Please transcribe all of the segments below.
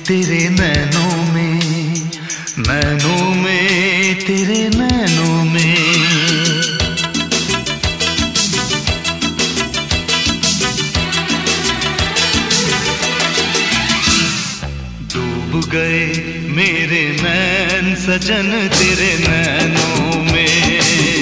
तेरे नैनों में तेरे नैनों में। डूब गए मेरे नैन सजन तेरे नैनों में।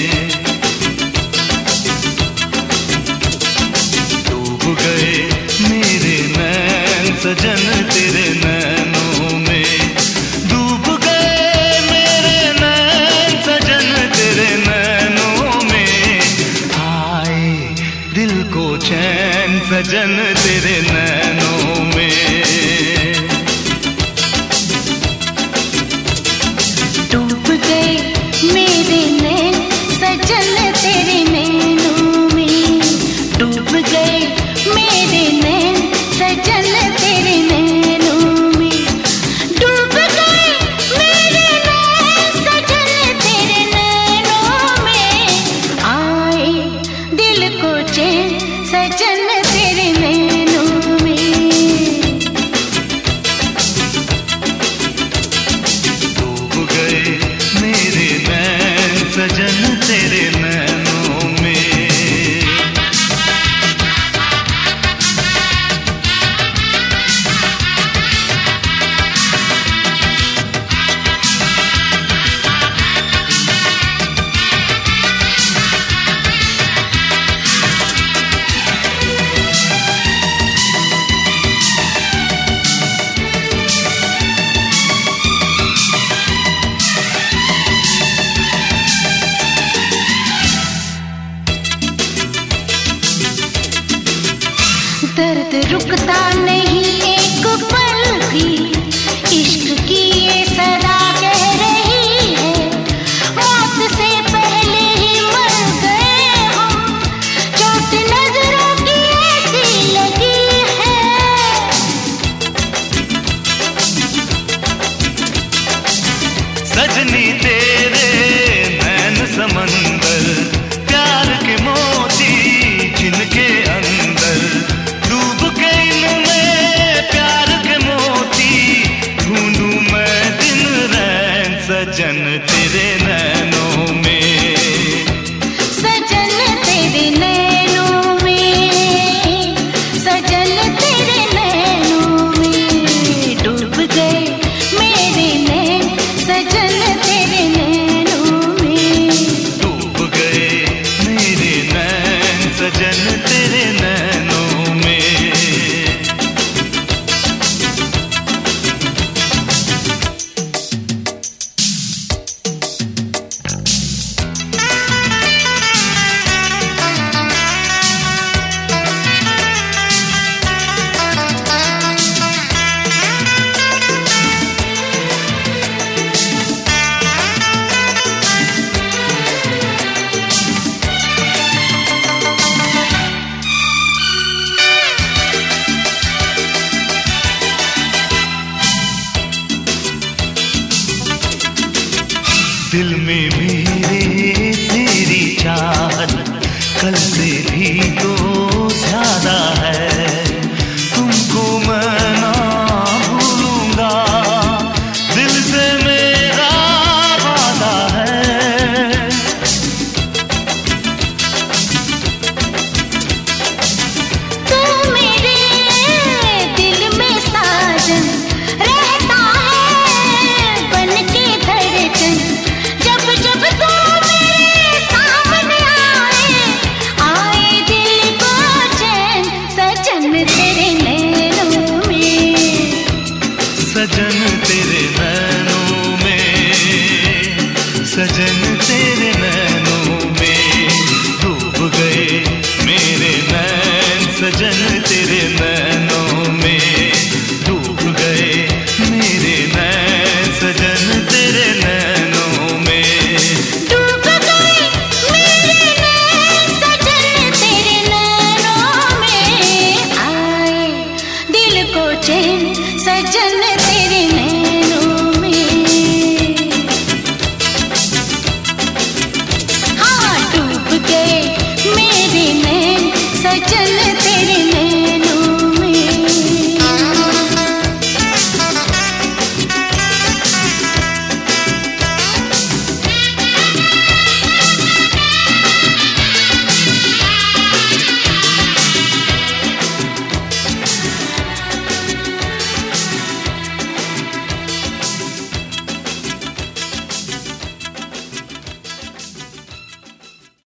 डूब गए मेरे नैन सजन तेरे नैनों में। डूब गए मेरे नैन सजन तेरे नैनों में। आए दिल को चैन सजन तेरे नैनों में। दर्द रुकता नहीं एक पल भी, इश्क की ये सदा कह रही है। मौत से पहले ही मर गए हम, चोट नजरों की ऐसी लगी है। सजनी तेरे नैन समंदर, प्यार के मोती जिनके अंदर। डूब के इनमें प्यार के मोती, ढूंढूं मैं दिन रैन सजन तेरे नैनों में। सजन तेरे नैनों में, सजन तेरे नैनों में। डूब गए मेरे नैन सजन तेरे नैनों में। डूब गए मेरे नैन सजन तेरे नैनों में। दिल में मेरे तेरी चाहत कल से भी तो ज्यादा है। तुमको मैं ना भूलूंगा, दिल से मेरा वादा है। तू मेरे दिल में साजन रहता है बन के धड़कन। जब जब तू मेरे सामने आए दिल को चैन सजन तेरे नैनों में। सजन तेरे नैनों में, सजन तेरे नैनों में। डूब गए मेरे नैन सजन तेरे नैनों में। डूब गए मेरे नैन सजन तेरे नैनों में। डूब गए मेरे नैन सजन तेरे नैनों में। आए दिल को चैन सजन तेरे नैनों में। हाँ डूब गए मेरे नैन सजन